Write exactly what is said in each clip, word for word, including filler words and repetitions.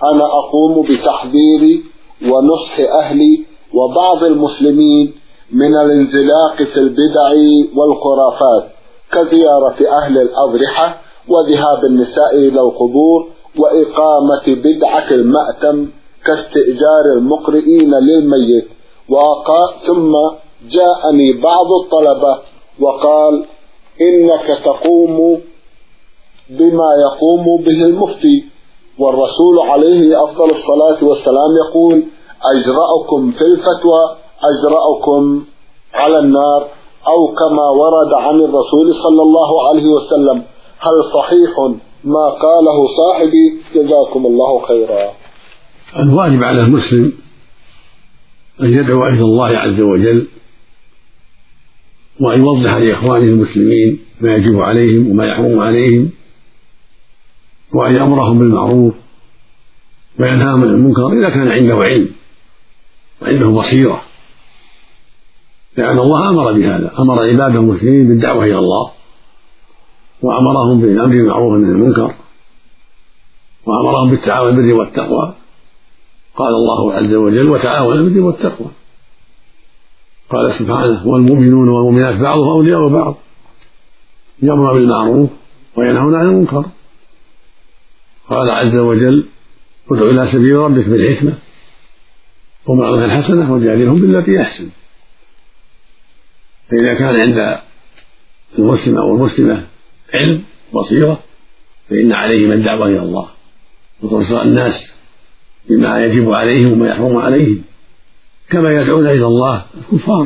أنا أقوم بتحذير ونصح أهلي وبعض المسلمين من الانزلاق في البدع والخرافات كزيارة أهل الأضرحة وذهاب النساء إلى القبور وإقامة بدعة المأتم كاستئجار المقرئين للميت. ثم جاءني بعض الطلبة وقال إنك تقوم بما يقوم به المفتي، والرسول عليه أفضل الصلاة والسلام يقول أجرأكم في الفتوى أجرأكم على النار، أو كما ورد عن الرسول صلى الله عليه وسلم. هل صحيح ما قاله صاحبي؟ جزاكم الله خيرا. الواجب على المسلم أن يدعو إلى الله عز وجل وأن يوضح لإخوانه المسلمين ما يجب عليهم وما يحرم عليهم، وأن يأمرهم بالمعروف وينهاهم عن المنكر إذا كان عنده علم وعنده بصيرة، لأن الله أمر بهذا، أمر عباده المسلمين بالدعوة إلى الله وأمرهم بالأمر بالمعروف والنهي عن المنكر وأمرهم بالتعاون بالبر والتقوى. قال الله عز وجل وتعاونوا على البر والتقوى. قال سبحانه والمؤمنون والمؤمنات بعضهم أولياء بعض يأمرون بالمعروف وينهون عن المنكر. قال عز وجل ادع إلى سبيل ربك بالحكمة وموعظة حسنة وجادلهم بالتي أحسن. فإذا كان عند المسلم أو المسلمة علم بصيرة فإن عليهم الدعوة إلى الله وتوصل الناس بما يجب عليهم وما يحرم عليهم، كما يدعون إلى الله الكفار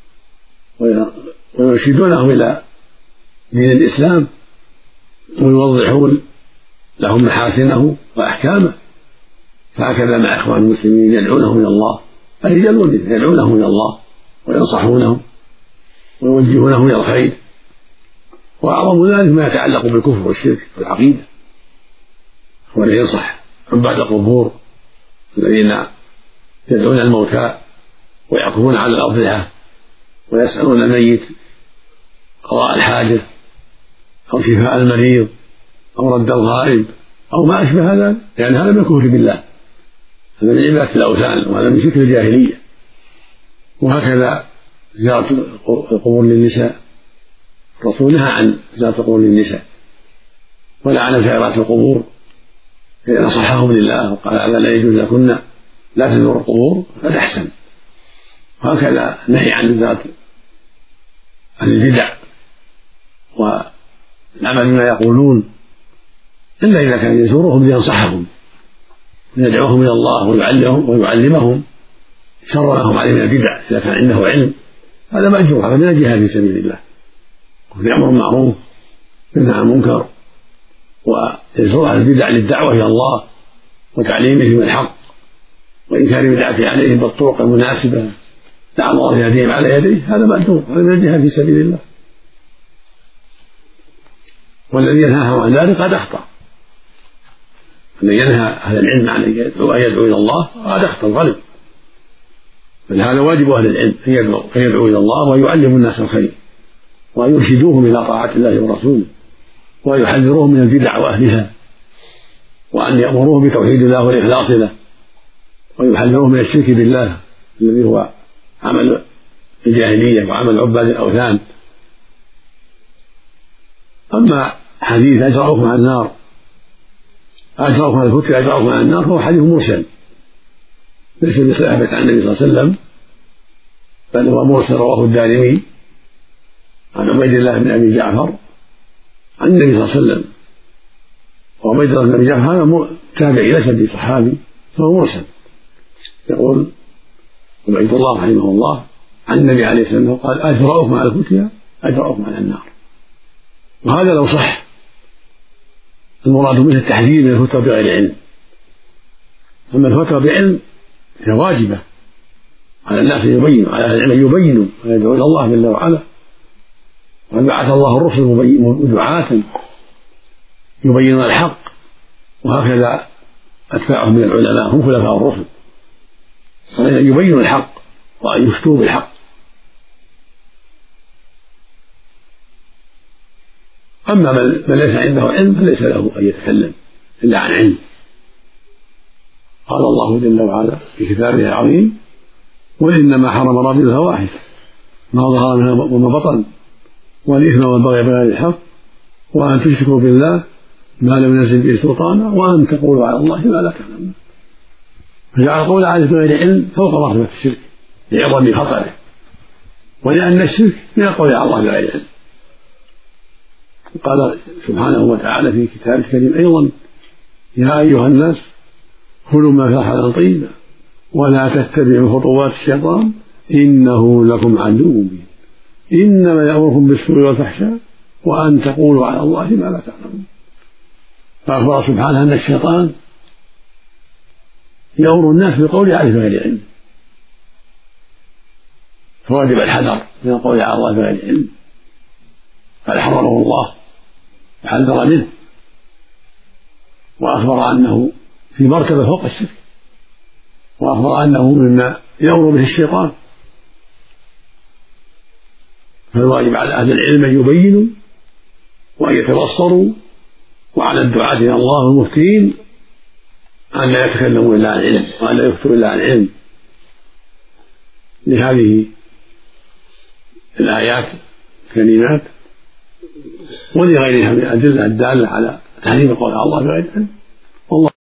ويرشدونهم إلى دين الإسلام ويوضحون لهم محاسنه وأحكامه. فهكذا مع إخوان المسلمين يدعونهم إلى الله، الرجال والنساء يدعونهم إلى الله وينصحونهم ويوجهونهم إلى الخير. وأعظم ذلك ما يتعلق بالكفر والشرك والعقيدة، وأن ينصح عباد القبور الذين يدعون الموتى ويعكفون على الأضرحة ويسألون الميت قضاء الحاجة أو شفاء المريض أو رد الغائب أو ما أشبه هذا، لأن هذا من الكفر بالله، هذا من عبادة الأوثان وهذا من شرك الجاهلية. وهكذا زيارة القبور للنساء، الرسول نهى عن زيارة القبور للنساء ولعن زائرات القبور إذا نصحهم لله وقال هذا لا يجوز لكن لا تزوروا القبور فتحسن. وهكذا نهي عن زيارة البدع والعمل بما يقولون إلا إذا كان يزورهم لينصحهم ويدعوهم إلى الله ويعلمهم ويعلمهم شر ما هم عليه من البدع. إذا كان عنده علم هذا مأجور، هذا من الجهاد في سبيل الله، ويأمر بالمعروف وينهى عن المنكر ويزور أهل البدع للدعوة إلى الله وتعليمهم الحق وإنكار بدعته عليهم بالطرق المناسبة لعل الله يهديهم على يديه، هذا مأجور، هذا من الجهاد في سبيل الله. والذي ينهاهم عن ذلك قد أخطأ، الذي ينهى أهل العلم عن أن يدعو إلى الله قد أخطأ الغلب، بل هذا واجب أهل العلم أن يدعوا إلى الله ويعلموا الناس الخير وأن يرشدوهم إلى طاعة الله ورسوله وأن يحذروهم من البدع وأهلها وأن يأمروهم بتوحيد الله والإخلاص له ويحذروهم من الشرك بالله الذي هو عمل الجاهلية وعمل عباد الأوثان. أما حديث أجرأكم عن النار أجرأكم عن الفتح أجرأكم عن النار هو حديث مرسل ليس بثابت عن النبي صلى الله عليه وسلم، بل هو مرسل رواه الدارمي عن عبيد الله بن أبي جعفر عن النبي صلى الله عليه وسلم. وعبيد الله بن أبي جعفر هذا تابعي ليس بصحابي فهو مرسل. يقول عبيد الله رحمه الله عن النبي عليه الصلاة والسلام قال أجرأكم على الفتيا أجرأكم على النار. وهذا لو صح المراد منه التحذير من الفتوى بغير علم، أما الفتوى بعلم هي واجبة على الناس أن يبينوا، على أهل العلم يبينوا ويدعوا إلى الله جل وعلا، وقد بعث الله الرسل دعاة يبينون الحق، وهكذا أتباعهم من العلماء هم خلفاء الرسل يبينوا الحق وأن يفتوا بالحق. أما من ليس عنده علم فليس له أن يتكلم إلا عن علم، قال الله جل وعلا في كتابه العظيم: وإنما حرم ربي الفواحش ما ظهر منها وما بطن والإثم والبغي بغير الحق وأن تشركوا بالله ما لم ينزل به سلطانا وأن تقولوا على الله ما لا تعلمون. فجعل القول عليه بغير علم فوق مرتبة الشرك لعظم خطره، ولأن الشرك من القول على الله بغير علم. قال سبحانه وتعالى في كتابه الكريم أيضا: يا أيها الناس كلوا ما فاح طيبا ولا تتبعوا خطوات الشيطان إنه لكم عدو مبين إنما يأمركم بالسوء والفحشاء وأن تقولوا على الله ما لا تعلمون. فأخبر سبحانه أن الشيطان يأمر الناس بالقول عليه بغير علم، فواجب الحذر من القول على الله بغير علم، قد حرمه الله وحذر منه، وأخبر أنه في مرتبة فوق الشرك، وأخبر أنه مما يأمر به الشيطان. فالواجب على أهل العلم أن يبينوا وأن يتبصروا، وعلى الدعاة إلى الله المفتين أن لا يتكلموا إلا عن علم وأن لا يفتوا إلا عن علم لهذه الآيات الكريمات ولغيرها من الأدلة الدالة على تحريم القول على الله بغير علم. والله